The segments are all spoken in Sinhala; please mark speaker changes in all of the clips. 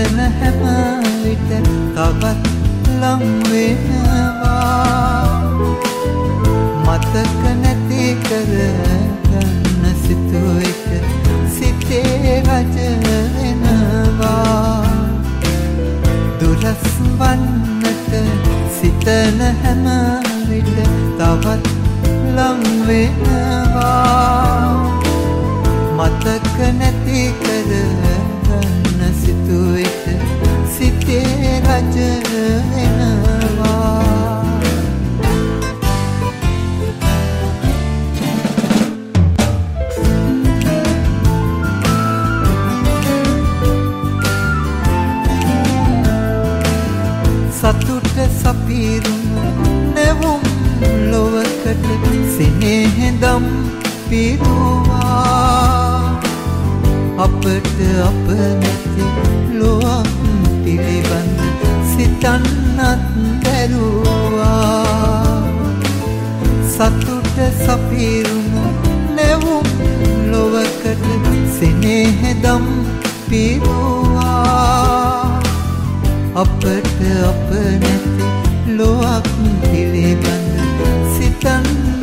Speaker 1: සිතන හැම විට තවත් ලං වෙනවා මතක නැති කරගන්න සිතුවිට සිතේ රජ වෙනවා දුරස් වන්නට සිතන හැම විට තවත් ලං වෙනවා මතක නැති කරගන්න සිතුවිට සිතේ රජ වෙනවා සතුට සපිරුම නැවුම් ලොවකට සෙනෙහදම් පිරුවා අපට අප නැති ලොවක් පිළිබඳ සිතන්නත් බැරුවා සතුට සපිරුම නැවුම් ලොවකට සෙනෙහදම් පිරුවා අපට අප නැති ලොවක් පිළිබඳ සිතන්නත්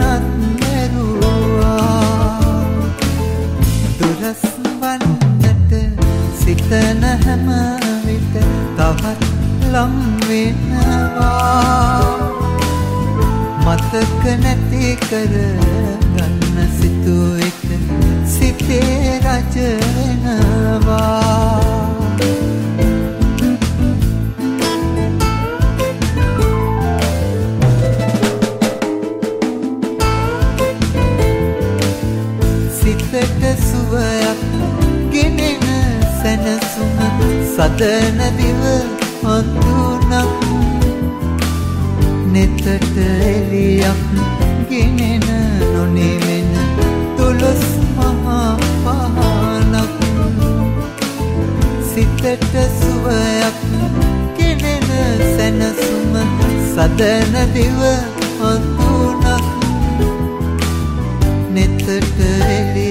Speaker 1: බැරුවා දුරස් වන්නට සිතන හැම විට තවත් ලං වෙනවා මතක නැති කරගන්න සිතුවිට සිතේ රජ වෙනවා සිතට සුවයක් ගෙනෙන සැනසුම සදන දිව හඳුනක් නෙතට එලියක් ගෙනෙන නොනිවෙන තුලස් මහා පහනක් සිතට සුවයක් ගෙනෙන සැනසුම සදන දිව හඳුනක් නෙතට එලියක්